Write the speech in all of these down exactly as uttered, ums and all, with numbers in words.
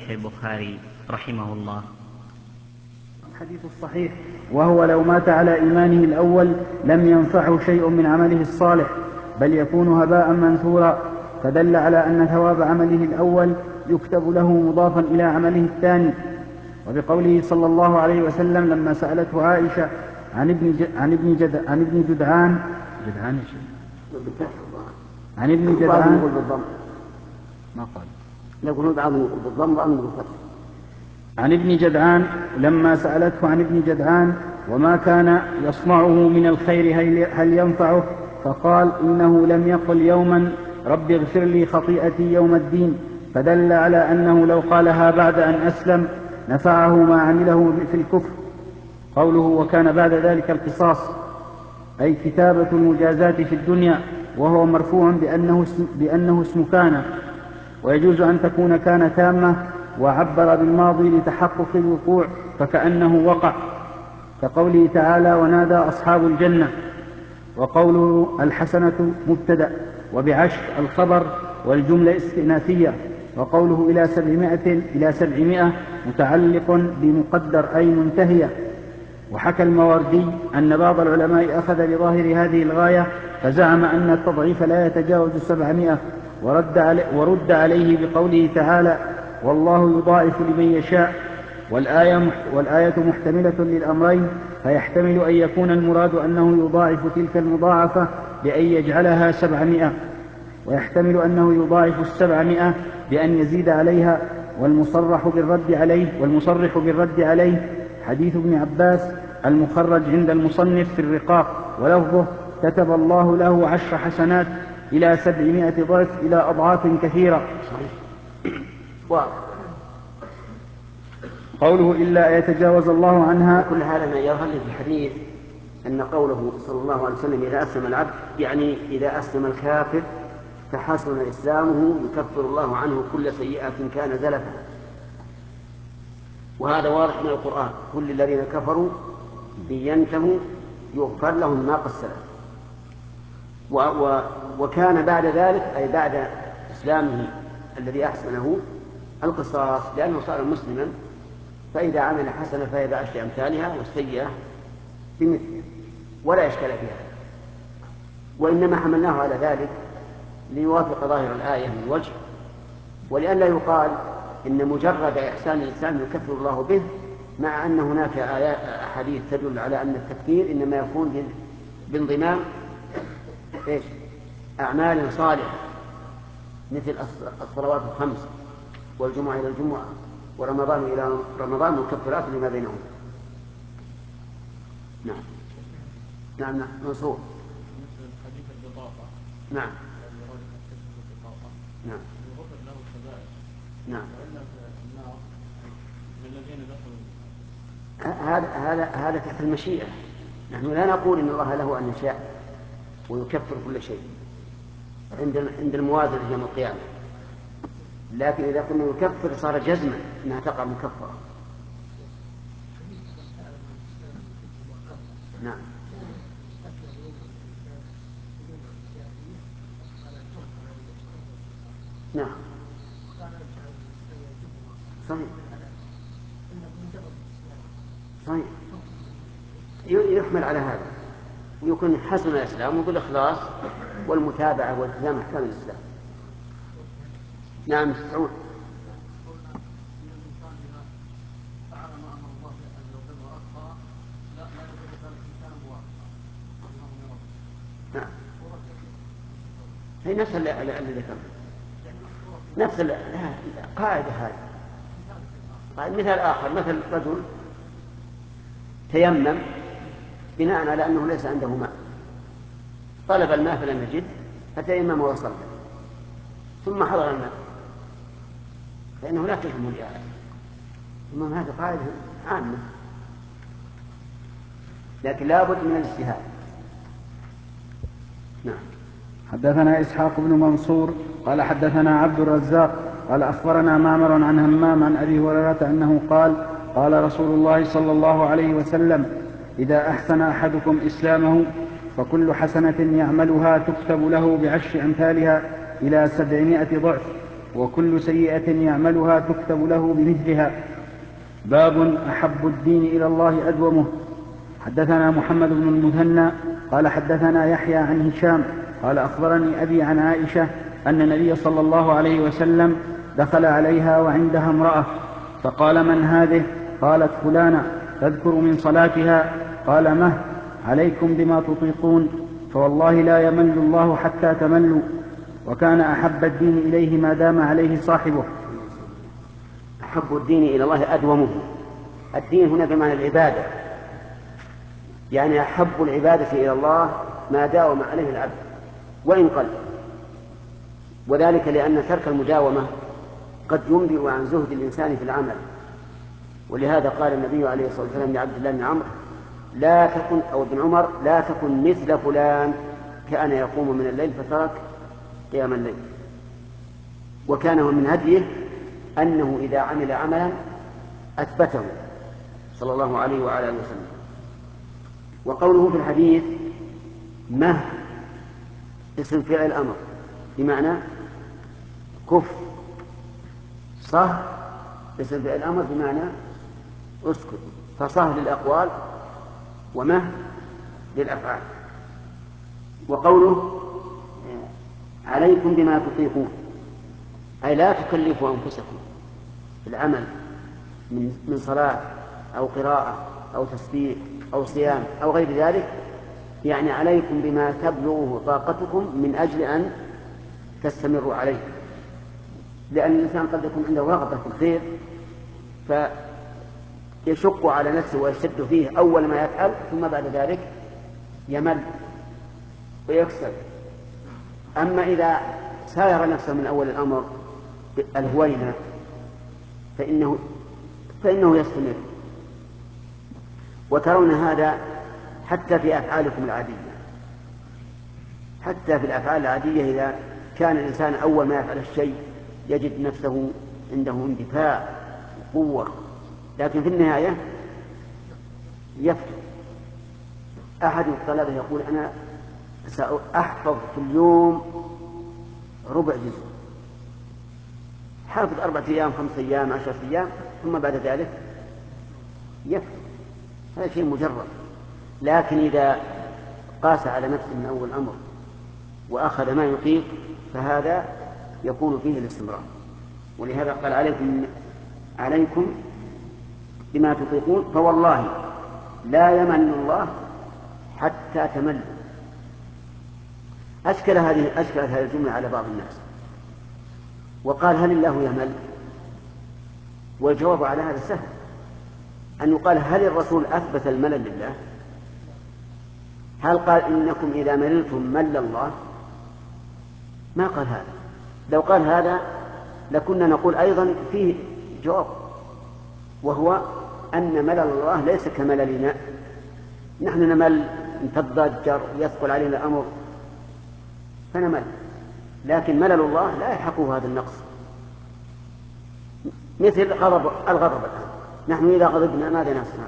صحيح البخاري رحمه الله. الحديث الصحيح: وهو لو مات على إيمانه الأول لم ينفعه شيء من عمله الصالح بل يكون هباء منثورا، فدل على أن ثواب عمله الأول يكتب له مضافا إلى عمله الثاني. وبقوله صلى الله عليه وسلم لما سألته عائشة عن ابن ج... عن ابن جد... عن ابن جدعان جدعان عن ابن جدعان ما قال يقولون بعضهم يقول بالضم وبعضهم يقول بالفتح. عن ابن جدعان لما سألته عن ابن جدعان وما كان يصنعه من الخير هل ينفعه، فقال إنه لم يقل يوما رب اغفر لي خطيئتي يوم الدين، فدل على أنه لو قالها بعد أن أسلم نفعه ما عمله في الكفر. قوله وكان بعد ذلك القصاص أي كتابة المجازات في الدنيا، وهو مرفوع بأنه اسم, بأنه اسم كان، ويجوز أن تكون كان تامة وعبر بالماضي لتحقق الوقوع فكأنه وقع، كقوله تعالى ونادى أصحاب الجنة. وقوله الحسنة مبتدأ وبعشر الخبر والجملة استئنافية. وقوله إلى سبعمائة إلى سبعمائة متعلق بمقدر أي منتهية. وحكى الماوردي أن بعض العلماء أخذ بظاهر هذه الغاية فزعم أن التضعيف لا يتجاوز سبعمائة، ورد, علي ورد عليه بقوله تعالى والله يضاعف لمن يشاء، والآية, والآية محتملة للأمرين، فيحتمل أن يكون المراد أنه يضاعف تلك المضاعفة بأن يجعلها سبعمائة، ويحتمل أنه يضاعف السبعمائة بأن يزيد عليها. والمصرح بالرد عليه والمصرح بالرد عليه حديث ابن عباس المخرج عند المصنف في الرقاق، ولفظه كتب الله له عشر حسنات إلى سبعمائة ضعف إلى أضعاف كثيرة. قوله إلا يتجاوز الله عنها. كل هذا ما يظهر في الحديث أن قوله صلى الله عليه وسلم إذا أسلم العبد يعني إذا أسلم الكافر فحسن إسلامه يكفر الله عنه كل سيئة كان زلفا. وهذا واضح من القرآن: كل الذين كفروا بينتهوا يغفر لهم ما قد سلف. و و وكان بعد ذلك أي بعد إسلامه الذي أحسنه القصاص، لأنه صار مسلما، فإذا عمل حسنة فهي بعشر أمثالها والسيئة بمثلها ولا إشكال فيها. وإنما حملناه على ذلك ليوافق ظاهر الآية من وجه، ولئلا يقال إن مجرد إحسان الإنسان يكفر الله به، مع أن هناك أحاديث تدل على أن التكفير إنما يكون بانضمام إيش؟ أعمال صالحة مثل الصلوات الخمس والجمعة إلى الجمعة ورمضان إلى رمضان مكفرات لما بينهم. نعم نعم نعم منصور. نعم نعم نعم هذا هذا هذا تحت المشيئة. نحن لا نقول إن الله له أن يشاء ويكفر كل شيء عند عند الموازنة يوم القيامة، لكن إذا كنا يكفر صار جزما أنها تقع مكفرة. نعم نعم صحيح صحيح يحمل على هذا ويكون حسن الإسلام وبالإخلاص والمتابعة والتزام أحكام الإسلام. نعم سعود. نعم هي نفس اللي ذكرنا، نفس القاعدة هذه. مثال آخر، مثل رجل تيمم بناء على أنه ليس عنده ماء، طلب الماء فلم يجد فتيمم وصلى ثم حضر الماء، فإنه لا تلزم الإعادة. ثم هذه قاعدة عامة، لكن لا بد من الاجتهاد. نعم. حدثنا إسحاق بن منصور قال حدثنا عبد الرزاق قال أخبرنا معمر عن همام عن أبي هريرة أنه قال قال رسول الله صلى الله عليه وسلم إذا أحسن أحدكم إسلامه فكل حسنة يعملها تكتب له بعشر أمثالها إلى سبعمائة ضعف، وكل سيئة يعملها تكتب له بمثلها. باب أحب الدين إلى الله أدومه. حدثنا محمد بن المثنى قال حدثنا يحيى عن هشام قال أخبرني أبي عن عائشة أن النبي صلى الله عليه وسلم دخل عليها وعندها امرأة فقال: من هذه؟ قالت: فلانة تذكر من صلاتها. قال: مه عليكم بما تطيقون، فوالله لا يمل الله حتى تملوا. وكان أحب الدين إليه ما دام عليه صاحبه. أحب الدين إلى الله أدومه. الدين هنا بمعنى العبادة، يعني أحب العبادة إلى الله ما داوم عليه العبد وإن قل، وذلك لأن ترك المداومة قد ينبئ عن زهد الإنسان في العمل. ولهذا قال النبي عليه الصلاة والسلام لعبد الله بن عمرو لا تكن أو ابن عمر لا تكن مثل فلان كان يقوم من الليل فترك قيام الليل. وكان من هديه أنه إذا عمل عملا أثبته صلى الله عليه وعلى آله وسلم. وقوله في الحديث مه اسم فعل أمر بمعنى كف، صه اسم فعل أمر بمعنى اسكت، فصه للأقوال ومه للأفعال. وقوله عليكم بما تطيقون أي لا تكلفوا أنفسكم في العمل من صلاة أو قراءة أو تسبيح أو صيام أو غير ذلك، يعني عليكم بما تبلغه طاقتكم من أجل أن تستمروا عليه. لأن الإنسان قد يكون عنده رغبة في الخير فيشق على نفسه ويشد فيه أول ما يفعل، ثم بعد ذلك يمل ويكسل. أما إذا ساير نفسه من أول الأمر الهوينة فإنه, فإنه يستمر. وترون هذا حتى في أفعالكم العادية، حتى في الأفعال العادية إذا كان الإنسان أول ما يفعل الشيء يجد نفسه عنده اندفاع وقوة، لكن في النهاية يفتر. أحد الطلبة يقول أنا سأحفظ في اليوم ربع جزء، حافظ أربعة أيام خمسة أيام عشرة أيام، ثم بعد ذلك يفتر. هذا شيء مجرد. لكن إذا قاس على نفسه من أول أمر وأخذ ما يطيق فهذا يكون فيه الاستمرار. ولهذا قال عليكم عليكم بما تطيقون فوالله لا يمل الله حتى تملوا. أشكل هذه أشكلت هذه الجملة على بعض الناس وقال هل الله يمل؟ والجواب على هذا سهل، أن يقال هل الرسول أثبت الملل لله؟ هل قال إنكم إذا مللتم مل الله؟ ما قال هذا. لو قال هذا لكنا نقول أيضا فيه جواب، وهو أن ملل الله ليس كمللنا. نحن نمل نتضجر ويثقل علينا الأمر فنمل، لكن ملل الله لا يحقه هذا النقص. مثل غضب الغضب الآن، نحن إذا غضبنا ماذا نصنع؟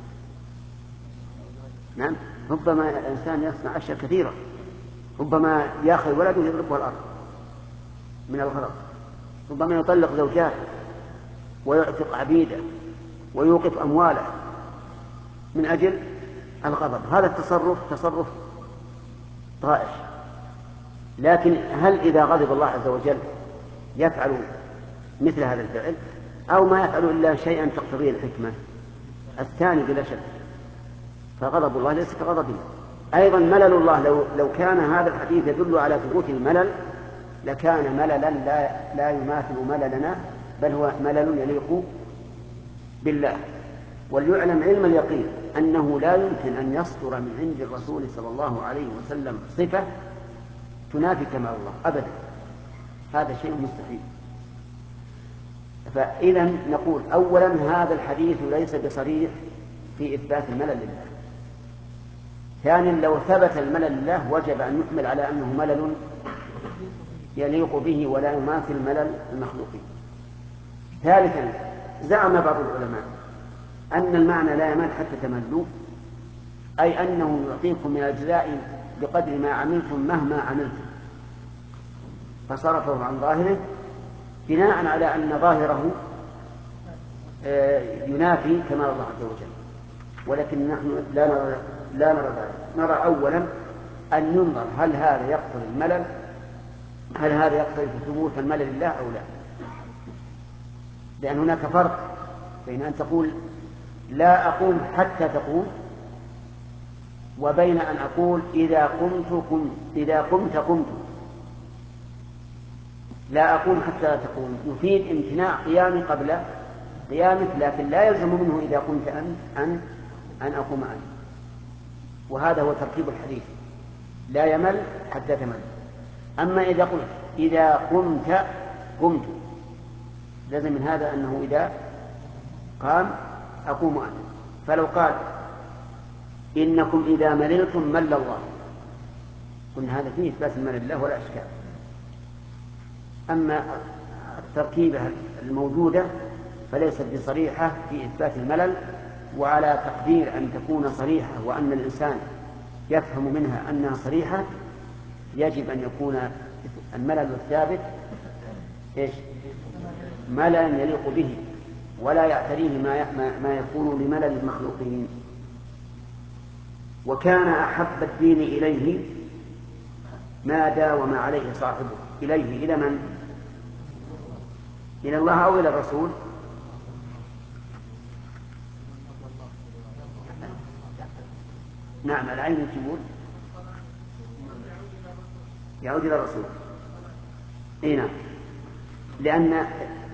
نعم، ربما الإنسان يصنع أشياء كثيرة، ربما يأخذ ولده يضربه الأرض من الغضب، ربما يطلق زوجاته ويعتق عبيده ويوقف أمواله من أجل الغضب. هذا التصرف تصرف طائش. لكن هل إذا غضب الله عز وجل يفعل مثل هذا الفعل أو ما يفعل إلا شيئا تقتضيه الحكمة؟ الثاني بلا شك. فغضب الله ليس كغضبنا. أيضا ملل الله لو, لو كان هذا الحديث يدل على ثبوت الملل لكان مللا لا, لا يماثل مللنا، بل هو ملل يليق بالله. وليعلم علم اليقين أنه لا يمكن أن يصدر من عند الرسول صلى الله عليه وسلم صفة تنافي كمال الله أبدا، هذا شيء مستحيل. فإذا نقول أولا هذا الحديث ليس بصريح في إثبات الملل لله. ثانيا لو ثبت الملل لله وجب أن يحمل على أنه ملل يليق به ولا يماثل ملل المخلوقين. ثالثا زعم بعض العلماء أن المعنى لا يمل حتى تملوا، أي أنه يعطيكم من الجزاء بقدر ما عملتم مهما عملتم، فصرفه عن ظاهره بناء على أن ظاهره ينافي كمال الله عز وجل. ولكن نحن لا نرى لا نرى ذلك. نرى أولا أن ينظر هل هذا يقتضي الملل، هل هذا يقتضي ثبوت الملل لله أو لا، لأن هناك فرق بين أن تقول لا أقوم حتى تقوم، وبين أن أقول إذا قمت قمت إذا قمت قمت. لا أقوم حتى تقوم يفيد امتناع قيامي قبل قيامك، لكن لا يلزم منه إذا قمت أن أن أن أقوم أنا. وهذا هو ترتيب الحديث، لا يمل حتى تمل. أما إذا قلت إذا قمت قمت، لازم من هذا أنه إذا قام أقوم أنا. فلو قال إنكم إذا مللتم مل الله، قلنا هذا فيه إثبات الملل لله ولا إشكال. أما التركيبة الموجودة فليست بصريحة في إثبات الملل، وعلى تقدير أن تكون صريحة وأن الإنسان يفهم منها أنها صريحة يجب أن يكون الملل الثابت إيش؟ مللا يليق به ولا يعتريه ما ما يكون لملل المخلوقين. وكان أحب الدين إليه ما داوم عليه صاحبه. إليه إلى من؟ إلى الله أو إلى الرسول؟ نعم، العين تقول يعود إلى الرسول. إيه نعم، لأن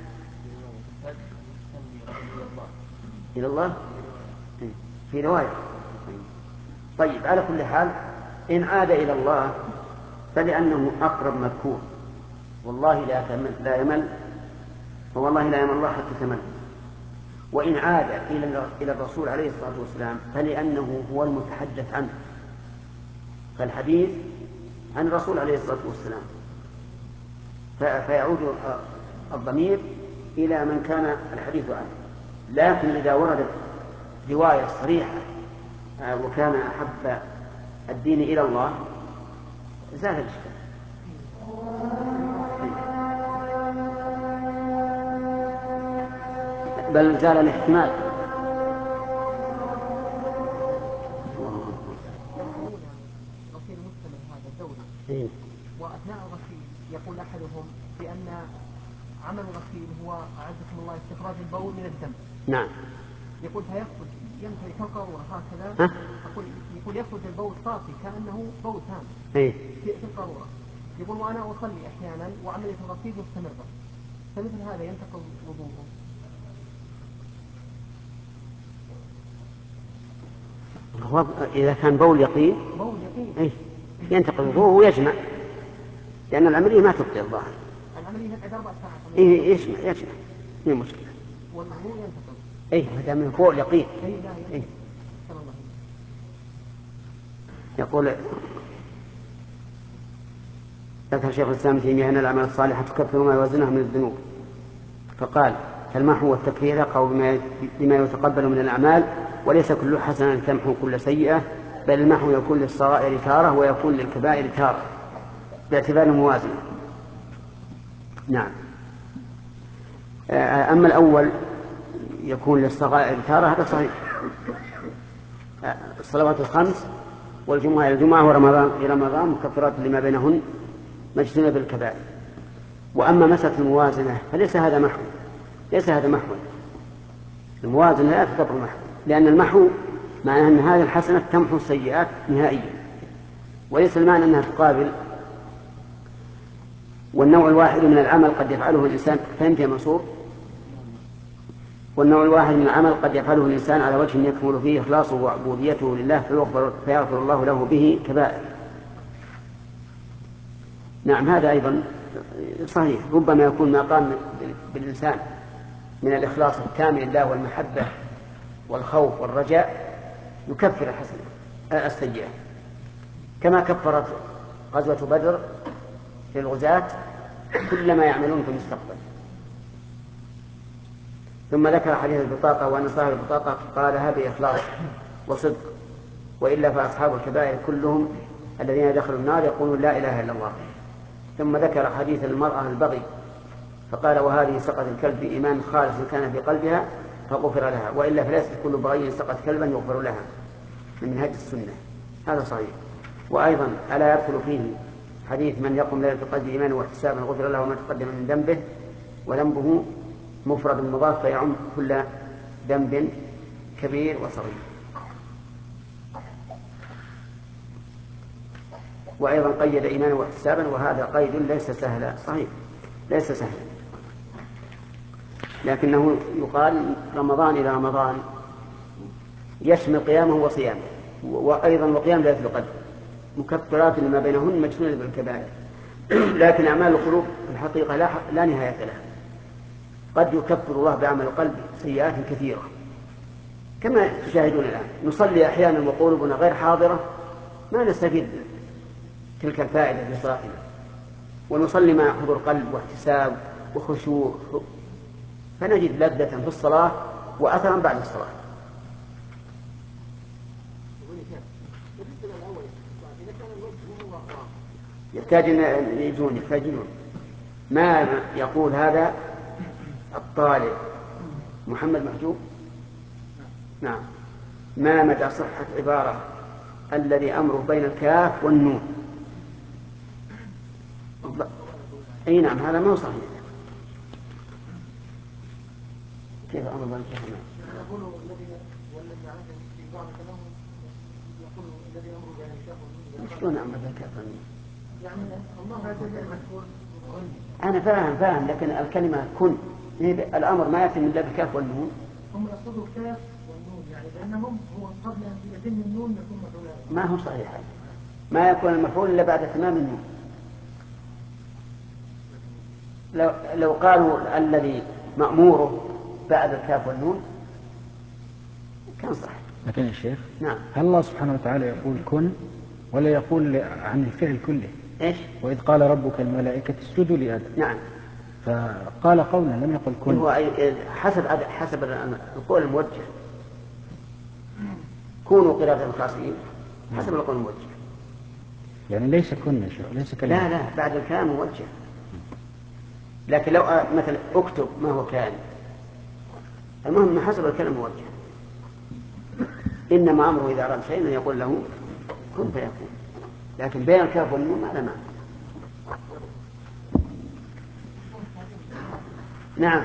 إلى الله في رواية. طيب، على كل حال إن عاد إلى الله فلأنه أقرب مذكور، والله لا لا يمل، فوالله لا يمل الله حتى تمل. وإن عاد إلى الرسول عليه الصلاة والسلام فلأنه هو المتحدث عنه، فالحديث عن الرسول عليه الصلاة والسلام، فيعود الضمير إلى من كان الحديث عنه. لكن إذا وردت رواية صريحة وكان أحب الدين إلى الله زال الإشكال. بل زال الاحتمال. إيه؟ وأثناء الغسيل يقول أحدهم بأن عمل الغسيل هو أعزكم الله استخراج البول من الدم. نعم. يقول فيخرج ينتهي كالقارورة هكذا. يقول يقول يخرج البول صافي كأنه بول تام. إيه؟ في القارورة. يقول وأنا أصلي أحيانا وعملية الغسيل مستمرة، فمثل هذا ينتقض وضوءه. هو إذا كان بول يقين بول يقين إيه؟ ينتقل وضوءه ويجمع، لأن العملية ما تبطل الظاهر. العملية بعد أربع ساعات. إيه يجمع يجمع ما مشكلة. والوضوء ينتقل. إيه هذا من فوق اليقين. إيه لا إيه؟ يقول ذكر شيخ الإسلام ابن تيمية أن الأعمال الصالحة تكفر ما يوازنها من الذنوب، فقال فالمحو والتكفير يقع بما يتقبل من الأعمال، وليس كل حسنة تمحو كل سيئة، بل المحو يكون للصغائر تارة ويكون للكبائر تارة باعتبار الموازنة. نعم. أما الأول يكون للصغائر تارة هذا صحيح. الصلوات الخمس والجمعة إلى الجمعة ورمضان إلى رمضان مكفرات لما بينهن مجتنب الكبائر. وأما مسألة الموازنة فليس هذا محو، ليس هذا محو. الموازنة لا تعتبر محو، لأن المحو معناه أن هذه الحسنة تمحو السيئات نهائيا، وليس المعنى أنها تقابل. والنوع الواحد من العمل قد يفعله الإنسان، فهمت يا منصور؟ والنوع الواحد من العمل قد يفعله الإنسان على وجه يكمل فيه إخلاصه وعبوديته لله فيغفر, فيغفر الله له به كبائر. نعم، هذا أيضا صحيح. ربما يكون ما قام بالإنسان من الإخلاص التام لله والمحبة والخوف والرجاء يكفر الحسنة السيئة، كما كفرت غزوة بدر للغزاة كل ما يعملون في المستقبل. ثم ذكر حديث البطاقة وأن صاحب البطاقة قالها بإخلاص وصدق، وإلا فأصحاب الكبائر كلهم الذين دخلوا النار يقولون لا إله إلا الله. ثم ذكر حديث المرأة البغي فقال وهذه سقط الكلب بإيمان خالص كان في قلبها فغفر لها، وإلا فليست كل بغي سقط كلبا يغفر لها، من منهج السنة. هذا صحيح. وأيضا ألا يدخل فيه حديث من يقوم ليلة القدر إيمانا واحتسابا غفر له ما تقدم من ذنبه، وذنبه مفرد مضاف فيعم كل ذنب كبير وصغير. وأيضا قيد إيمانا واحتسابا، وهذا قيد ليس سهلا، صحيح ليس سهلا، لكنه يقال رمضان إلى رمضان يشمل قيامه وصيامه، وأيضا وقيام ليلة القدر مكفرات لما بينهن مجتنبة بالكبائر. لكن أعمال القلوب في الحقيقة لا, لا نهاية لها، قد يكفر الله بعمل القلب سيئات كثيرة كما تشاهدون الآن. نصلي أحيانا وقلوبنا غير حاضرة ما نستفيد تلك الفائدة بصلاتنا، ونصلي مع حضور قلب واحتساب وخشوع، فنجد لذة في الصلاة وأثرا بعد الصلاة. يحتاج يجون يحتاجون ما يقول هذا الطالب محمد محجوب. نعم. ما مدى صحة عبارة الذي أمره بين الكاف والنون؟ أي نعم، هذا ما هو صحيح. كيف أمر بين الكاف والنون؟ يقول الذي والذي عنده في بعض كلامه يقول الذي أمره بين الكاف والنون. شلون أمر بين الكاف والنون؟ يعني الله عز وجل أنا فاهم فاهم لكن الكلمة كن الأمر ما يأتي من باب الكاف والنون. هم يقصدوا الكاف والنون يعني لأنهم هو قبل أن يتم النون يكون مفعولا. ما هو صحيح، ما يكون المفعول إلا بعد تمام النون. لو لو قالوا الذي مأموره بعد الكاف والنون كان صح. لكن يا شيخ نعم، هل الله سبحانه وتعالى يقول كن ولا يقول عن الفعل كله؟ إيش؟ وإذ قال ربك الملائكة اسجدوا لآدم. نعم. فقال قولا لم يقل كن. هو حسب حسب القول الموجه، كونوا قردة خاسئين حسب القول الموجه. يعني ليس كن يا شيخ، ليس كلمة. لا لا، بعد الكلام موجه. لكن لو مثلا اكتب ما هو كائن، المهم حسب الكلام موجه. إنما أمره إذا أراد شيئا يقول له كن فيكون، لكن بين الكاف والنون ما له معنى. نعم.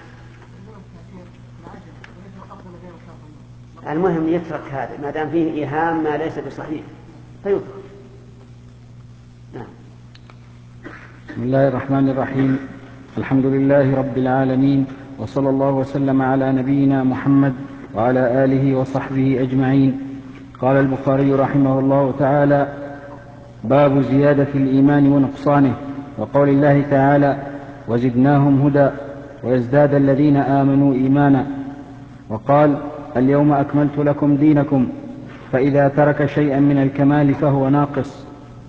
المهم يترك هذا ما دام فيه إيهام ما ليس بصحيح فيترك. نعم. بسم الله الرحمن الرحيم. الحمد لله رب العالمين، وصلى الله وسلم على نبينا محمد وعلى آله وصحبه أجمعين. قال البخاري رحمه الله تعالى: باب زيادة الإيمان ونقصانه، وقول الله تعالى: وزدناهم هدى ويزداد الذين آمنوا إيمانا. وقال: اليوم أكملت لكم دينكم، فإذا ترك شيئا من الكمال فهو ناقص.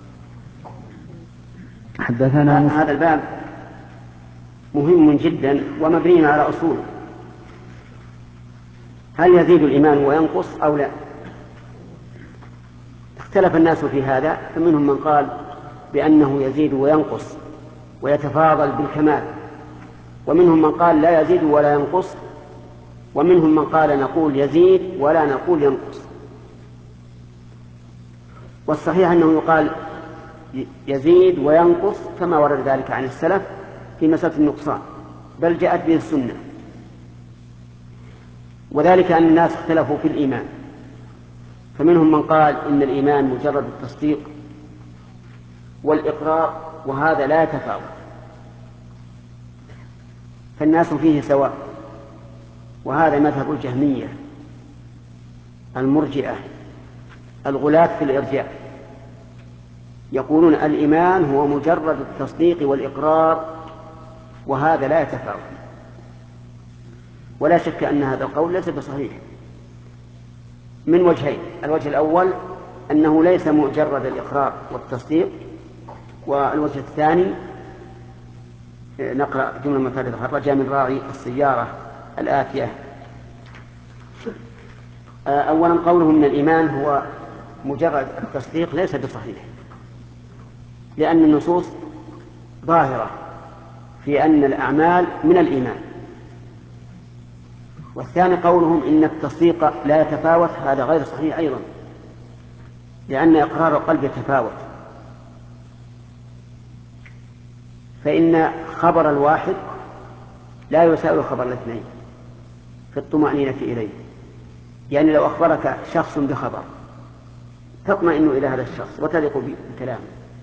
حدثنا هذا الباب مهم جدا ومبني على أصول. هل يزيد الإيمان وينقص أو لا؟ اختلف الناس في هذا، فمنهم من قال بأنه يزيد وينقص ويتفاضل بالكمال، ومنهم من قال لا يزيد ولا ينقص، ومنهم من قال نقول يزيد ولا نقول ينقص. والصحيح أنه يقال يزيد وينقص كما ورد ذلك عن السلف في مسألة النقصان، بل جاءت به السنة. وذلك أن الناس اختلفوا في الإيمان، فمنهم من قال إن الإيمان مجرد التصديق والإقرار، وهذا لا يتفاوت، فالناس فيه سواء. وهذا مذهب الجهمية المرجئة الغلاة في الإرجاء، يقولون الإيمان هو مجرد التصديق والإقرار، وهذا لا يتفاوت. ولا شك أن هذا القول ليس بصحيح من وجهين: الوجه الأول أنه ليس مجرد الإقرار والتصديق، والوجه الثاني نقرأ جملة مفردة خرجها من راعي السيارة الآتية. أولا قوله من الإيمان هو مجرد التصديق ليس بصحيح، لأن النصوص ظاهرة في أن الأعمال من الإيمان. والثاني قولهم إن التصديق لا يتفاوت، هذا غير صحيح أيضا، لأن إقرار القلب يتفاوت، فإن خبر الواحد لا يساوي خبر الاثنين في الطمأنينة إليه. يعني لو أخبرك شخص بخبر تطمئن إلى هذا الشخص وتثق بكلامه،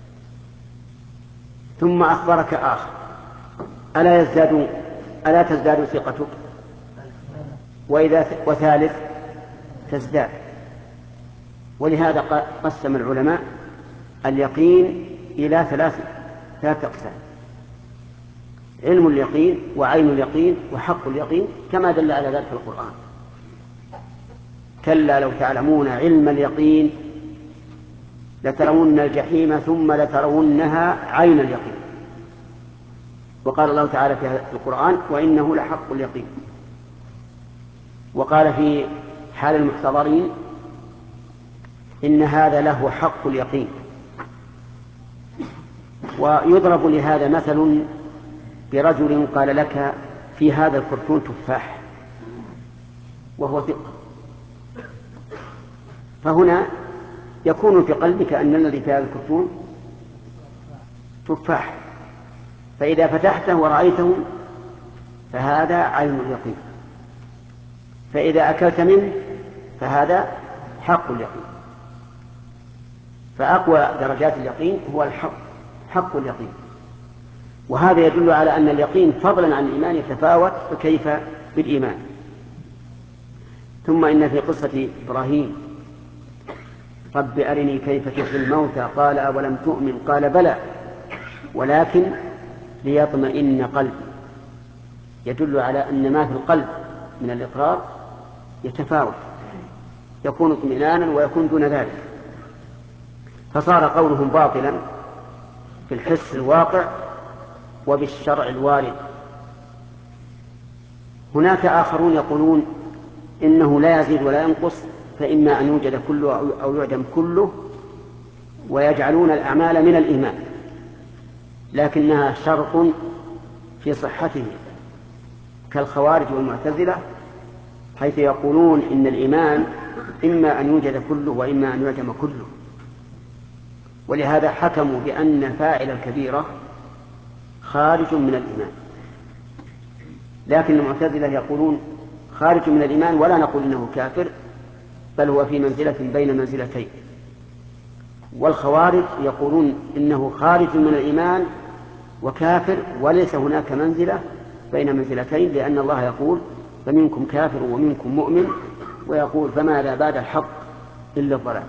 ثم أخبرك آخر، ألا يزداد ألا تزداد ثقتك؟ وإذا وثالث تزداد. ولهذا قسم العلماء اليقين إلى ثلاث ثلاث أقسام: علم اليقين، وعين اليقين، وحق اليقين، كما دل على ذلك القرآن: كلا لو تعلمون علم اليقين لترون الجحيم ثم لترونها عين اليقين. وقال الله تعالى في القرآن: وإنه لحق اليقين. وقال في حال المحتضرين: إن هذا له حق اليقين. ويضرب لهذا مثل برجل قال لك: في هذا الكرتون تفاح، وهو ثقة، فهنا يكون في قلبك أن الذي في هذا الكرتون تفاح، فإذا فتحته ورأيته فهذا عين اليقين، فإذا أكلت منه فهذا حق اليقين. فأقوى درجات اليقين هو الحق، حق اليقين. وهذا يدل على أن اليقين فضلا عن الإيمان يتفاوت، فكيف بالإيمان؟ ثم إن في قصة إبراهيم: رب أرني كيف تحيي الموتى قال أولم تؤمن قال بلى ولكن ليطمئن قلبي، يدل على أن ما في القلب من الإقرار يتفاوت، يكون اطمئنانا ويكون دون ذلك، فصار قولهم باطلا في الحس الواقع وبالشرع الوارد. هناك آخرون يقولون إنه لا يزيد ولا ينقص، فإما أن يوجد كله أو يعدم كله، ويجعلون الأعمال من الإيمان لكنها شرط في صحته، كالخوارج والمعتزلة، حيث يقولون إن الإيمان إما أن يوجد كله وإما أن يعدم كله. ولهذا حكموا بأن فاعل الكبيرة خارج من الإيمان. لكن المعتزلة يقولون خارج من الإيمان ولا نقول إنه كافر، بل هو في منزلة بين منزلتين. والخوارج يقولون إنه خارج من الإيمان وكافر، وليس هناك منزلة بين منزلتين، لأن الله يقول: فمنكم كافر ومنكم مؤمن، ويقول: فماذا بعد الحق إلا الضلال.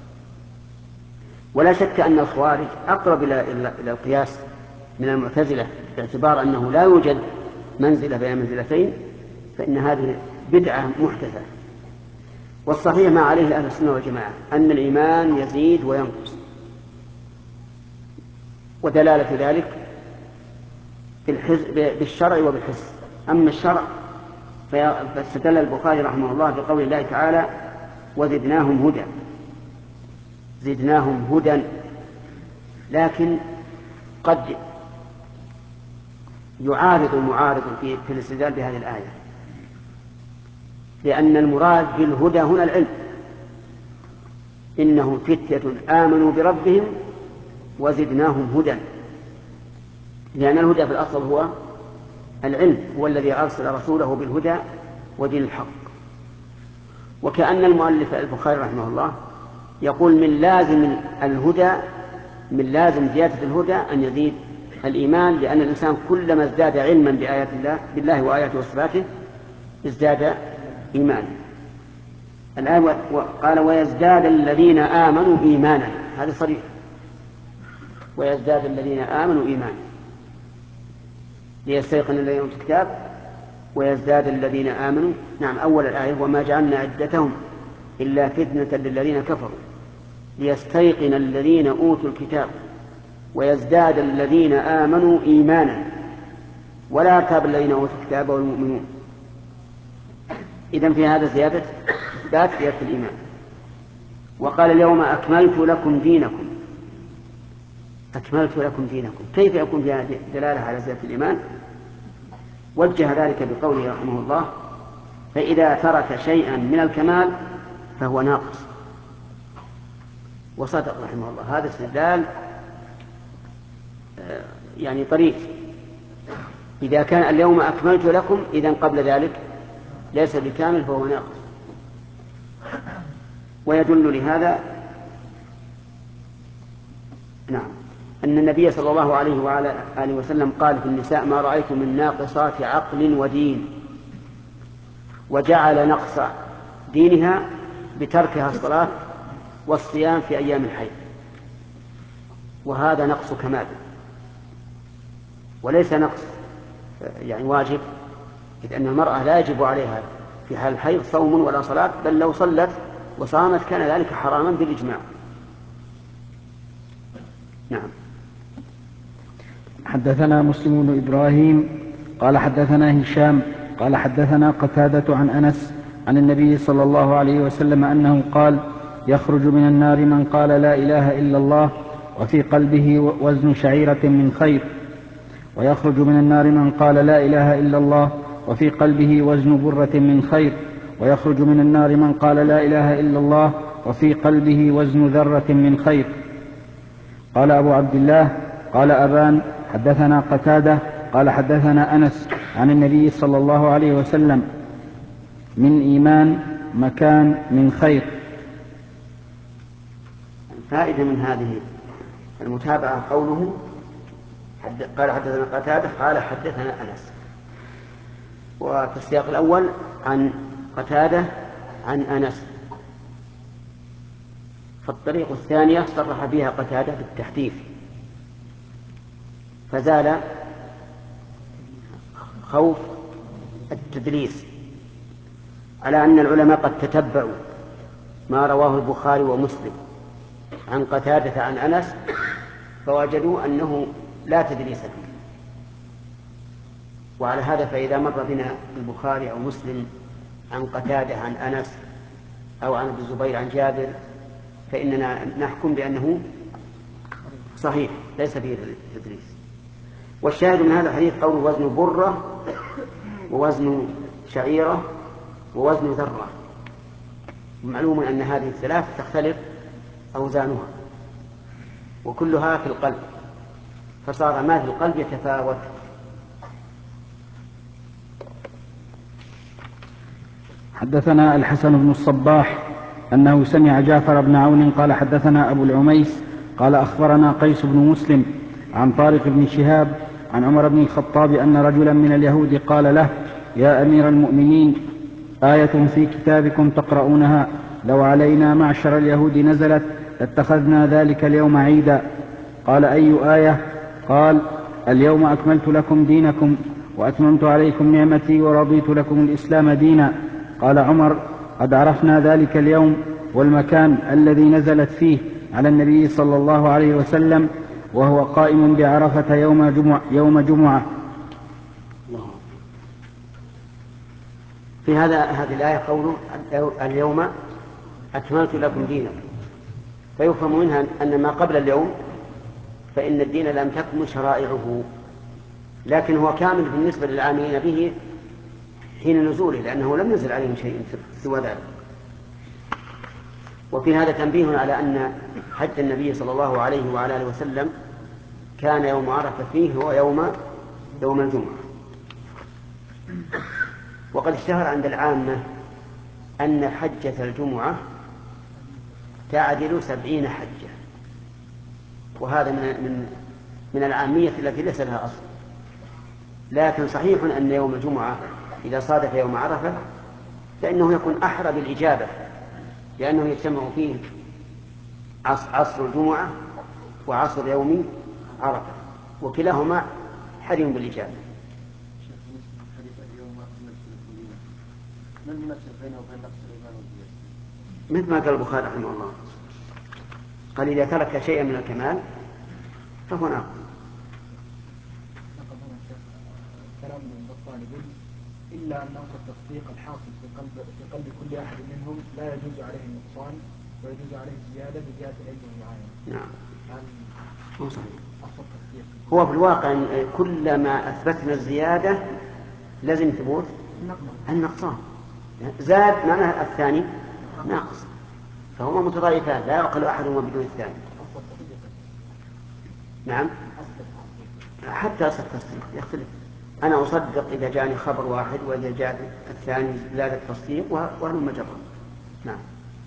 ولا شك أن الخوارج أقرب إلى القياس من المعتزلة، باعتبار أنه لا يوجد منزلة بين منزلتين، فإن هذه بدعة محدثة. والصحيح ما عليه أهل السنة والجماعة أن الإيمان يزيد وينقص، ودلالة ذلك بالشرع وبالحس. أما الشرع فاستدل البخاري رحمه الله بقول الله تعالى: وزدناهم هدى. زدناهم هدى، لكن قد يعارض المعارض في الاستدلال بهذه الآية، لأن المراد بالهدى هنا العلم: إنهم فتية آمنوا بربهم وزدناهم هدى، لأن الهدى في الأصل هو العلم، هو الذي أرسل رسوله بالهدى ودين الحق. وكأن المؤلف البخاري رحمه الله يقول من لازم الهدى، من لازم زيادة الهدى أن يزيد الإيمان، لأن الإنسان كلما ازداد علما بآيات الله بالله وآياته وصفاته ازداد إيمانا. الآن قال: ويزداد الذين آمنوا إيمانا، هذا صريح، ويزداد الذين آمنوا إيمانا ليستيقن الذين أوتوا الكتاب ويزداد الذين آمنوا. نعم، أول الآية: وما جعلنا عدتهم إلا فتنة للذين كفروا ليستيقن الذين أوتوا الكتاب ويزداد الذين آمنوا إيمانا ولا يرتاب الذين أوتوا الكتاب والمؤمنون. إذن في هذا زيادة إثبات زيادة الإيمان. وقال: اليوم أكملت لكم دينكم، أكملت لكم دينكم، كيف يكون فيها دلالة على زيادة الإيمان؟ وجه ذلك بقوله رحمه الله: فإذا ترك شيئا من الكمال فهو ناقص. وصدق رحمه الله، هذا استدلال يعني طريق. إذا كان اليوم أكملت لكم، إذن قبل ذلك ليس بكامل فهو ناقص. ويدل لهذا نعم أن النبي صلى الله عليه وعلى آله وسلم قال في النساء: ما رأيت من ناقصات عقل ودين، وجعل نقص دينها بتركها الصلاة والصيام في أيام الحيض، وهذا نقص كمال وليس نقص يعني واجب، إذ أن المرأة لا يجب عليها في حال الحيض صوم ولا صلاة، بل لو صلت وصامت كان ذلك حراما بالإجماع. نعم. حدثنا مسلم بن إبراهيم قال حدثنا هشام قال حدثنا قتادة عن أنس عن النبي صلى الله عليه وسلم أنه قال: يخرج من النار من قال لا إله إلا الله وفي قلبه وزن شعيرة من خير، ويخرج من النار من قال لا إله إلا الله وفي قلبه وزن برة من خير، ويخرج من النار من قال لا إله إلا الله وفي قلبه وزن ذرة من خير. قال أبو عبد الله قال أبان حدثنا قتادة قال حدثنا أنس عن النبي صلى الله عليه وسلم: من إيمان مكان من خير. الفائدة من هذه المتابعة قوله قال حدثنا قتادة قال حدثنا أنس، وفي السياق الأول عن قتادة عن أنس، فالطريق الثانية صرح بها قتادة بالتحديث، فزال خوف التدليس، على أن العلماء قد تتبعوا ما رواه البخاري ومسلم عن قتادة عن أنس فوجدوا أنه لا تدليس فيه. وعلى هذا فإذا مر بنا البخاري أو مسلم عن قتادة عن أنس أو عن ابن الزبير عن جابر فإننا نحكم بأنه صحيح ليس فيه تدليس. والشاهد من هذا الحديث قول وزن برة ووزن شعيرة ووزن ذرة. معلوم أن هذه الثلاث تختلف أوزانها وكلها في القلب، فصار ما في القلب يتفاوت. حدثنا الحسن بن الصباح أنه سمع جعفر بن عون قال حدثنا أبو العميس قال أخبرنا قيس بن مسلم عن طارق بن شهاب عن عمر بن الخطاب أن رجلا من اليهود قال له: يا أمير المؤمنين، آية في كتابكم تقرؤونها لو علينا معشر اليهود نزلت لاتخذنا ذلك اليوم عيدا. قال: أي آية؟ قال: اليوم أكملت لكم دينكم وأتممت عليكم نعمتي ورضيت لكم الإسلام دينا. قال عمر: قد عرفنا ذلك اليوم والمكان الذي نزلت فيه على النبي صلى الله عليه وسلم وهو قائم بعرفة يوم جمعة, يوم جمعة. في هذا هذه الآية قوله اليوم أكملت لكم دينكم، فيفهم منها أن ما قبل اليوم فإن الدين لم تكمل شرائعه، لكن هو كامل بالنسبة للعاملين به حين نزوله، لأنه لم ينزل عليهم شيء سوى ذلك. وفي هذا تنبيه على أن حج النبي صلى الله عليه وعلى آله وسلم كان يوم عرفة فيه هو يوم يوم الجمعة. وقد اشتهر عند العامة أن حجة الجمعة تعدل سبعين حجة، وهذا من من من العامية التي ليس لها أصل. لكن صحيح أن يوم الجمعة إذا صادف يوم عرفة فإنه يكون أحرى بالإجابة، لأنه يجتمع فيه عصر الجمعة وعصر يوم عرفة، وكلاهما حري بالإجابة. مثل ما قال البخاري رحمه الله، قال: إذا ترك شيئا من الكمال فهو ناقص. كلام من الطالب إلا أن نقص التصديق الحاصل في قلب في قلب كل أحد منهم لا يجوز عليه النقصان ويجوز عليه الزيادة بزيادة العلم والمعاينة. نعم. هو في الواقع كلما أثبتنا الزيادة لازم ثبوت النقصان. زاد معناه الثاني ناقص، فهما متضايفان لا يعقل أحدهما بدون الثاني. نعم، حتى أصل التصديق يختلف. أنا أصدق إذا جاءني خبر واحد، وإذا جاء الثاني زيادة تصديق وهل مجرد. نعم.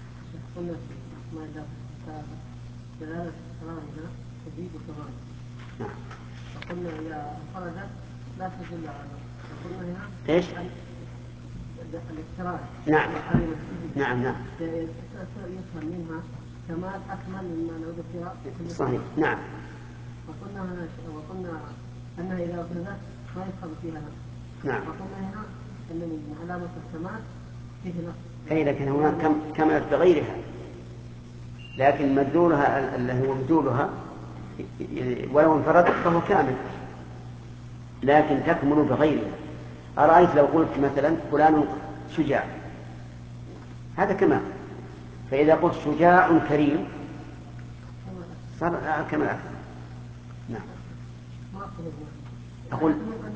دلالة الكمال هنا تزيد كمال. نعم. فقلنا إذا خرجت لا تدل على قلنا هنا إيش؟ الاقتران. نعم. نعم نعم. يفهم منها كمال أكمل مما لو ذكر. صحيح. نعم. وقلنا هنا وقلنا أنها إذا أخذت ما يدخل فيها نقص. نعم. وقلنا هنا أن من علامة الكمال فيه نقص. أي لكن هناك كم كملت بغيرها، لكن مدلولها اللي هو مدلولها ولو انفردت فهو كامل، لكن تكمل بغيرها. أرأيت لو قلت مثلا فلان شجاع، هذا كمال، فإذا قلت شجاع كريم صار كمال أكثر. نعم. أقول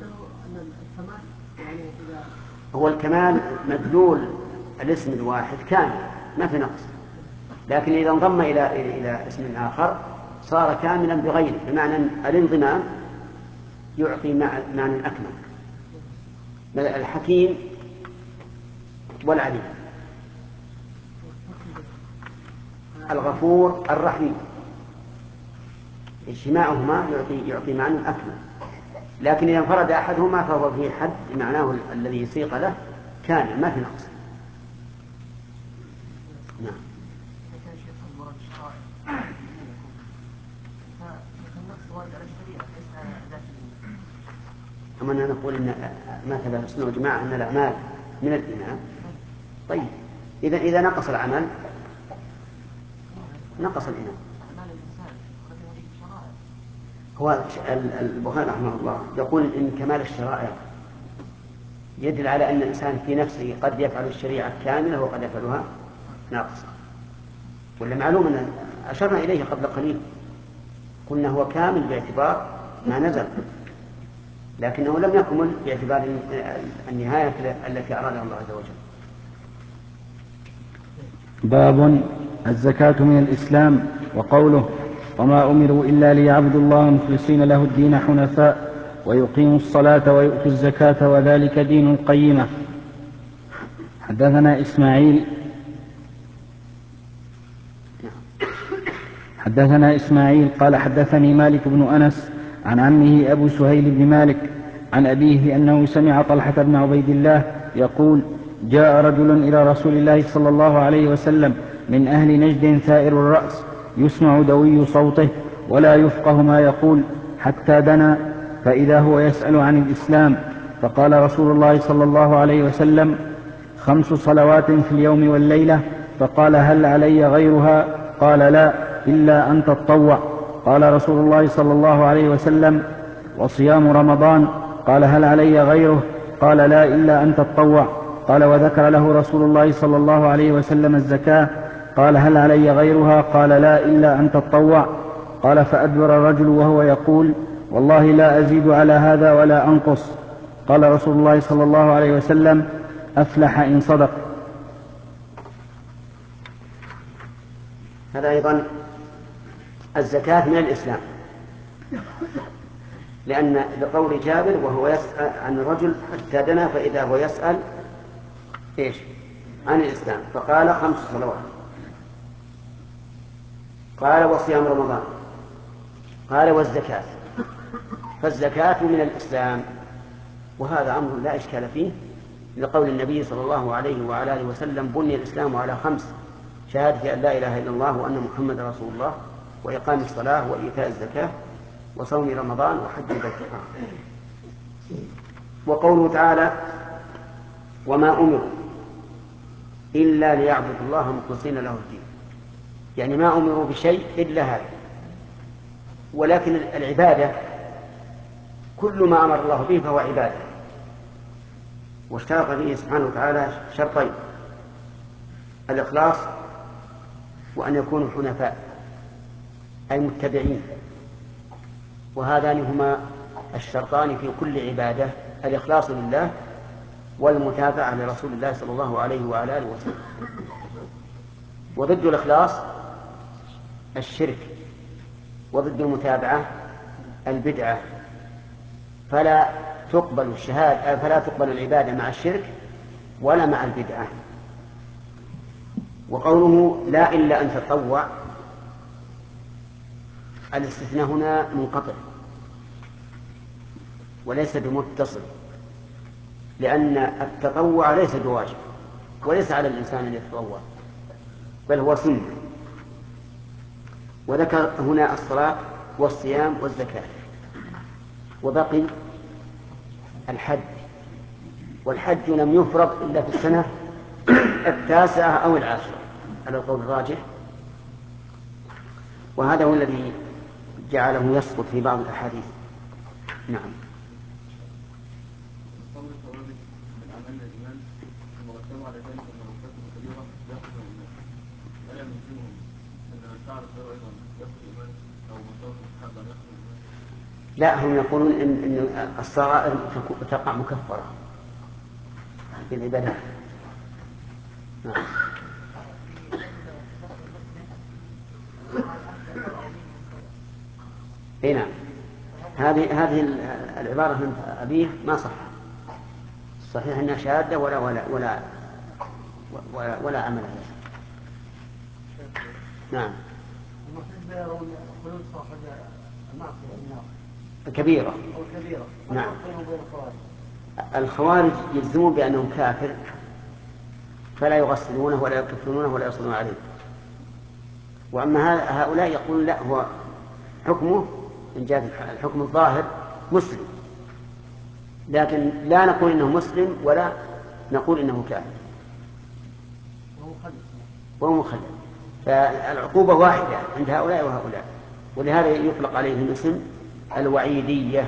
هو الكمال مدلول الاسم الواحد كامل ما في نقص، لكن إذا انضم إلى إلى اسم آخر صار كاملا بغيره، بمعنى الانضمام يعطي معنى أكمل. الحكيم والعليم، الغفور الرحيم، اجتماعهما يعطي يعطي معنى أكمل، لكن إذا انفرد أحدهما فهو في حد معناه الذي سيق له كامل ما في نقص. نعم. أما أننا نقول إن مثلا سنة جماعة أن الأعمال من الإيمان. طيب إذا إذا نقص العمل نقص الإيمان. هو البخاري رحمه الله يقول إن كمال الشرائع يدل على أن الإنسان في نفسه قد يفعل الشريعة كاملة وقد يفعلها ناقصة، ولا معلوم أن أشرنا إليه قبل قليل قلنا هو كامل باعتبار ما نزل، لكنه لم يكمل باعتبار النهاية التي أرادها الله عز وجل. باب الزكاة من الإسلام، وقوله وما أمروا إلا ليعبدوا الله مخلصين له الدين حنفاء ويقيموا الصلاة ويؤتوا الزكاة وذلك دين القيمة. حدثنا إسماعيل حدثنا إسماعيل قال حدثني مالك بن أنس عن عمه أبو سهيل بن مالك عن أبيه أنه سمع طلحة بن عبيد الله يقول جاء رجل إلى رسول الله صلى الله عليه وسلم من أهل نجد ثائر الرأس يسمع دوي صوته ولا يفقه ما يقول حتى دنا، فإذا هو يسأل عن الإسلام، فقال رسول الله صلى الله عليه وسلم خمس صلوات في اليوم والليلة، فقال هل علي غيرها؟ قال لا إلا أن تطوع. قال رسول الله صلى الله عليه وسلم وصيام رمضان، قال هل علي غيره؟ قال لا إلا أن تطوع. قال وذكر له رسول الله صلى الله عليه وسلم الزكاة، قال هل علي غيرها؟ قال لا إلا أن تطوع. قال فأدبر الرجل وهو يقول والله لا أزيد على هذا ولا أنقص. قال رسول الله صلى الله عليه وسلم أفلح إن صدق. هذا أيضا الزكاة من الإسلام، لأن لقول جابر وهو يسأل عن الرجل حتى دنا فإذا هو يسأل إيش عن الإسلام، فقال خمس صلوات، قال وصيام رمضان، قال والزكاة، فالزكاة من الإسلام، وهذا أمر لا إشكال فيه لقول النبي صلى الله عليه وعلى آله وسلم بني الإسلام على خمس: شهادة أن لا إله إلا الله وأن محمد رسول الله، وإقام الصلاة وإيتاء الزكاة وصوم رمضان وحج البيت. وقوله تعالى وما أمروا إلا ليعبدوا الله مخلصين له الدين، يعني ما أمروا بشيء إلا هذا. ولكن العبادة كل ما أمر الله به فهو عبادة، واشترط به سبحانه وتعالى شرطين: الإخلاص وأن يكونوا حنفاء، أي متبعين، وهذان هما الشرطان في كل عبادة: الإخلاص لله والمتابعة لرسول الله صلى الله عليه وعلى آله وسلم. وضد الإخلاص الشرك، وضد المتابعة البدعة، فلا تقبل الشهادة فلا تقبل العبادة مع الشرك ولا مع البدعة. وقوله لا إلا أن تطوع، الاستثناء هنا منقطع وليس بمتصل، لأن التطوع ليس بواجب وليس على الإنسان أن يتطوع، بل هو سنة. وذكر هنا الصلاة والصيام والزكاة، وبقي الحج، والحج لم يفرض إلا في السنة التاسعة أو العاشرة على القول الراجح، وهذا هو الذي جعله يسقط في بعض الأحاديث. نعم. لا، هم يقولون إن, إن الصغائر تقع مكفرة بالعبادات. نعم. اي نعم، هذه هذه العبارة من أبيه ما صح، صحيح أنها شهادة ولا ولا ولا ولا, ولا عمل عليها. نعم. كبيرة. نعم. الخوارج يجزمون بأنه كافر فلا يغسلونه ولا يكفرونه ولا يصلون عليه، وأما هؤلاء يقول لا، هو حكمه من جهة الحكم الظاهر مسلم، لكن لا نقول إنه مسلم ولا نقول إنه كافر وهو مخلد. فالعقوبة واحدة عند هؤلاء وهؤلاء، ولهذا يطلق عليهم اسم الوعيدية.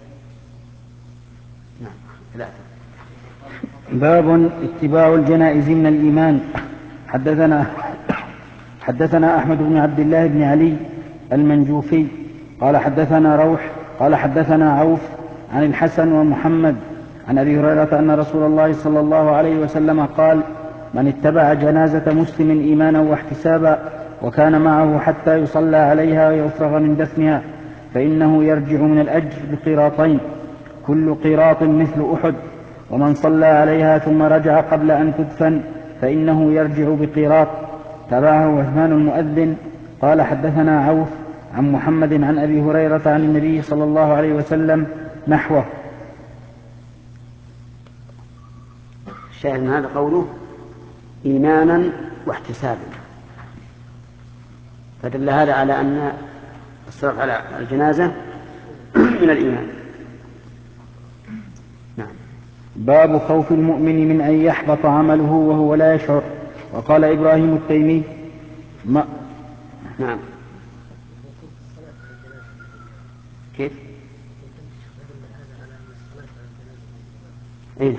نعم. لا. باب اتباع الجنائز من الإيمان. حدثنا حدثنا أحمد بن عبد الله بن علي المنجوفي قال حدثنا روح قال حدثنا عوف عن الحسن ومحمد عن أبي هريرة أن رسول الله صلى الله عليه وسلم قال: من اتبع جنازة مسلم إيمانا واحتسابا وكان معه حتى يصلى عليها ويفرغ من دفنها فإنه يرجع من الأجر بقيراطين، كل قيراط مثل أحد، ومن صلى عليها ثم رجع قبل أن تدفن فإنه يرجع بقيراط. تبعه عثمان المؤذن. قال حدثنا عوف عن محمد عن أبي هريرة عن النبي صلى الله عليه وسلم نحوه. الشاهد من هذا قوله إيمانا واحتسابا، فدل هذا على أن الصلاة على الجنازة من الإيمان. نعم. باب خوف المؤمن من أن يحبط عمله وهو لا يشعر. وقال إبراهيم التيمي ما نعم. كيف؟ إيه؟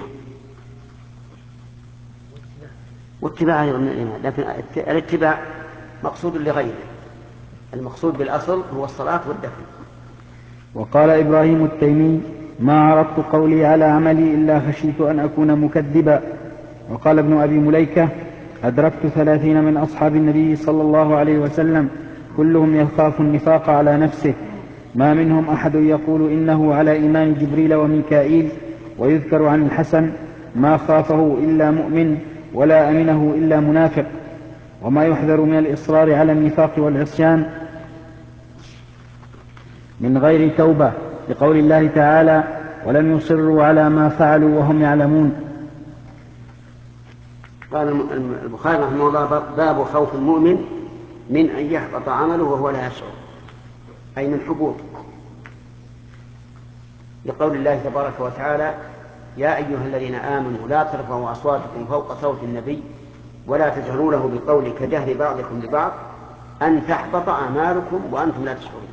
واتباع أيضا من الإيمان، لكن الاتباع مقصود لغيره، المقصود بالأصل هو الصلاة والدفن. وقال إبراهيم التيمي ما عرضت قولي على عملي إلا خشيت أن أكون مكذبا. وقال ابن أبي مليكة أدركت ثلاثين من أصحاب النبي صلى الله عليه وسلم كلهم يخاف النفاق على نفسه، ما منهم أحد يقول إنه على إيمان جبريل وميكائيل. ويذكر عن الحسن ما خافه إلا مؤمن ولا أمنه إلا منافق. وما يحذر من الإصرار على النفاق والعصيان من غير توبة، لقول الله تعالى ولم يصروا على ما فعلوا وهم يعلمون. قال البخاري رحمه الله باب خوف المؤمن من أن يحبط عمله وهو لا يشعر، أي من حبوط، لقول الله تبارك وتعالى يا أيها الذين آمنوا لا ترفعوا أصواتكم فوق صوت النبي ولا تجهروا له بالقول كجهر بعضكم لبعض أن تحبط أعمالكم وأنتم لا تشعرون.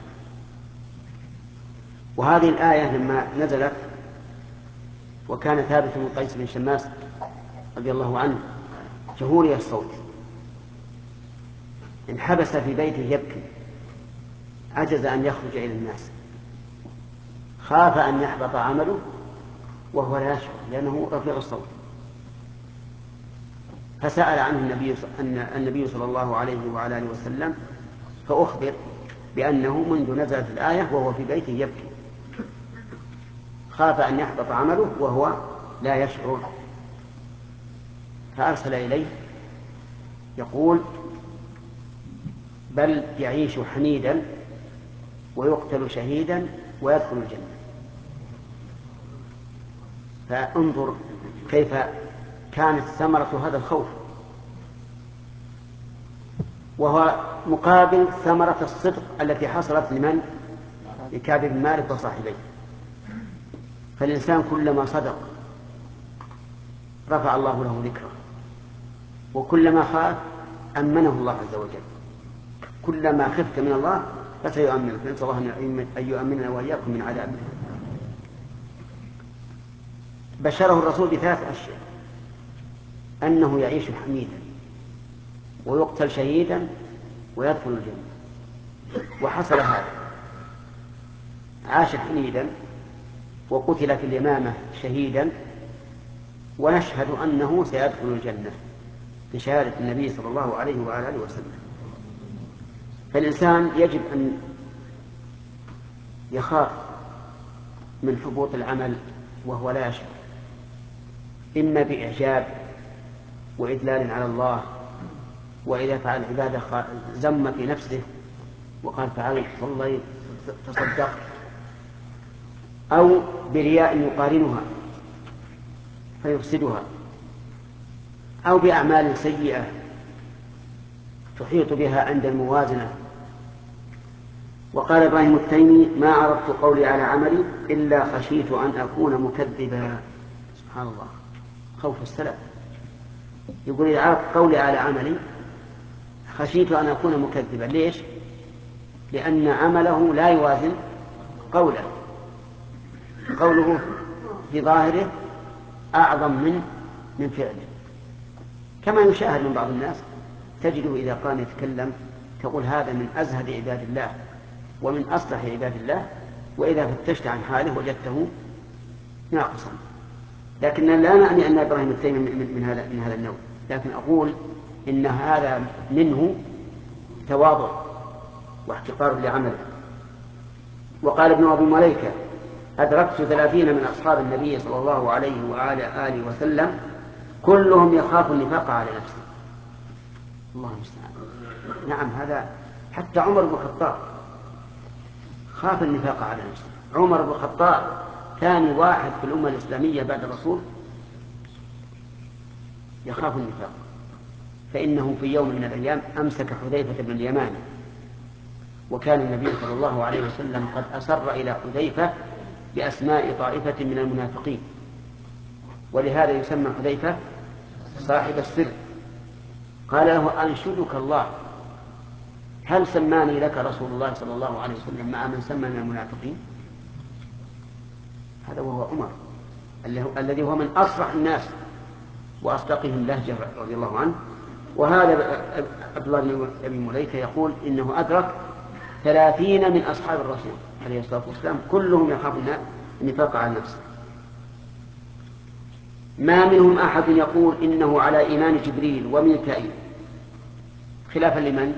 وهذه الآية لما نزلت وكان ثابت بن قيس بن شماس رضي الله عنه جهوري الصوت انحبس في بيته يبكي عجز أن يخرج إلى الناس، خاف أن يحبط عمله وهو لا يشعر لأنه رفيع الصوت، فسأل عنه النبي النبي صلى الله عليه وعلى آله وسلم، فأخبر بأنه منذ نزلت الآية وهو في بيته يبكي، خاف أن يحبط عمله وهو لا يشعر، فأرسل إليه يقول بل يعيش حميدا ويقتل شهيدا ويدخل الجنة. فانظر كيف كانت ثمرة هذا الخوف، وهو مقابل ثمرة الصدق التي حصلت لمن؟ لكعب بن مالك وصاحبيه. فالإنسان كلما صدق رفع الله له ذكره، وكلما خاف أمنه الله عز وجل. كلما خفت من الله فسيؤمنك، نسأل الله أن يؤمننا وإياكم من عذابه. بشره الرسول بثلاث أشياء: أنه يعيش حميدا ويقتل شهيدا ويدخل الجنة. وحصل هذا، عاش حميدا وقتل في اليمامة شهيدا، ونشهد أنه سيدخل الجنة بشهادة النبي صلى الله عليه وعلى آله وسلم. فالإنسان يجب أن يخاف من حبوط العمل وهو لا يشعر، إما بإعجاب وإدلال على الله، وإذا فعل العبادة زم في نفسه وقال فعلت صليت تصدقت، أو برياء يقارنها فيفسدها، أو بأعمال سيئة تحيط بها عند الموازنة. وقال إبراهيم التيمي: ما عرضت قولي على عملي إلا خشيت أن أكون مكذبا. سبحان الله، خوف السلف. يقول: إذا عرضت قولي على عملي خشيت أن أكون مكذبا. ليش؟ لأن عمله لا يوازن قوله، قوله في ظاهره أعظم من من فعله. كما يشاهد من بعض الناس، تجده إذا قام يتكلم تقول هذا من أزهد عباد الله ومن أصلح عباد الله، وإذا فتشت عن حاله وجدته ناقصا. لكن لا نعني أن إبراهيم التيمي من هذا من هذا النوع، لكن أقول إن هذا منه تواضع واحتقار لعمله. وقال ابن أبي مليكة: أدركت ثلاثين من أصحاب النبي صلى الله عليه وعلى آله وسلم كلهم يخاف النفاق على نفسه. الله المستعان. نعم، هذا حتى عمر بن الخطاب خاف النفاق على نفسه. عمر بن الخطاب ثاني واحد في الأمة الإسلامية بعد الرسول يخاف النفاق، فإنه في يوم من الأيام أمسك حذيفة بن اليمان، وكان النبي صلى الله عليه وسلم قد أسر إلى حذيفة بأسماء طائفة من المنافقين، ولهذا يسمى حذيفة صاحب السر. قال له: أنشدك الله، هل سماني لك رسول الله صلى الله عليه وسلم مع من سمى من المنافقين؟ هذا وهو عمر الذي هو من أصرح الناس وأصدقهم لهجة رضي الله عنه. وهذا عبد الله بن أبي مليكة يقول إنه أدرك ثلاثين من أصحاب الرسول عليه الصلاة والسلام كلهم يخاف النفاق على نفسه. ما منهم أحد يقول إنه على إيمان جبريل وميكائيل، خلافا لمن؟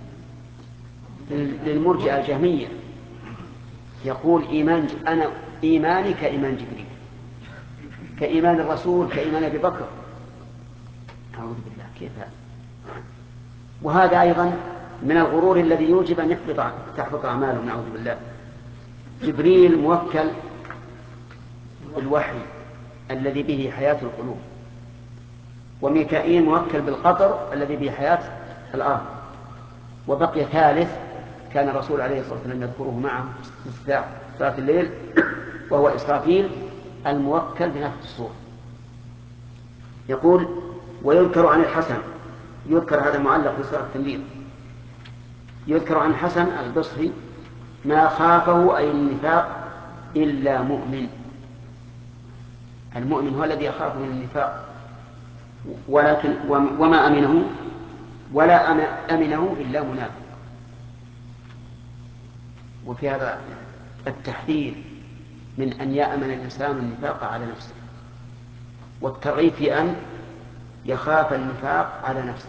للمرجئة الجهمية. يقول إيمان أنا إيماني كإيمان جبريل، كإيمان الرسول، كإيمان أبي بكر. أعوذ بالله، كيف هذا؟ وهذا أيضا من الغرور الذي يوجب أن يحبط تحبط أعمالهم، نعوذ بالله. جبريل موكل بالوحي الذي به حياة القلوب، وميكائيل موكل بالقطر الذي به حياة الأرض، وبقي ثالث كان الرسول عليه الصلاة والسلام يذكره معه في صلاة الليل، وهو إسرافيل الموكل بنفخ الصور. يقول: ويذكر عن الحسن، يذكر هذا معلق في سورة التنبيه، يذكر عن الحسن البصري: ما خافه أي النفاق إلا مؤمن. المؤمن هو الذي يخاف من النفاق، ولكن وما أمنه ولا أمنه إلا منافق. وفي هذا التحذير من أن يأمن الإنسان النفاق على نفسه، والترغيب في أن يخاف النفاق على نفسه.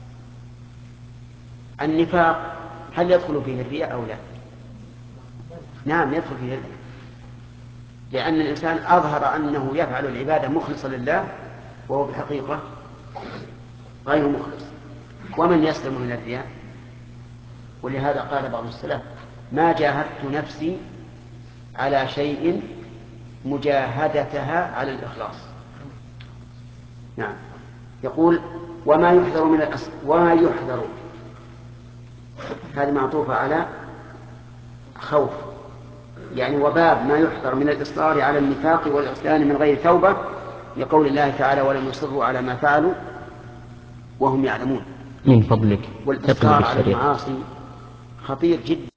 النفاق هل يدخل فيه الرياء أو لا؟ نعم يدخل فيه الرياء، لأن الإنسان أظهر أنه يفعل العبادة مخلصا لله وهو بالحقيقة غير مخلص. ومن يسلم من الرياء؟ ولهذا قال بعض السلف: ما جاهدت نفسي على شيء مجاهدتها على الإخلاص. نعم. يقول: وما يحذر من الأصل وما يحذر، هذه معطوفة على خوف، يعني وباب ما يحذر من الإصرار على النفاق والعصيان من غير توبة، لقول الله تعالى: ولم يصروا على ما فعلوا وهم يعلمون. من فضلك والإصرار على المعاصي خطير جدا.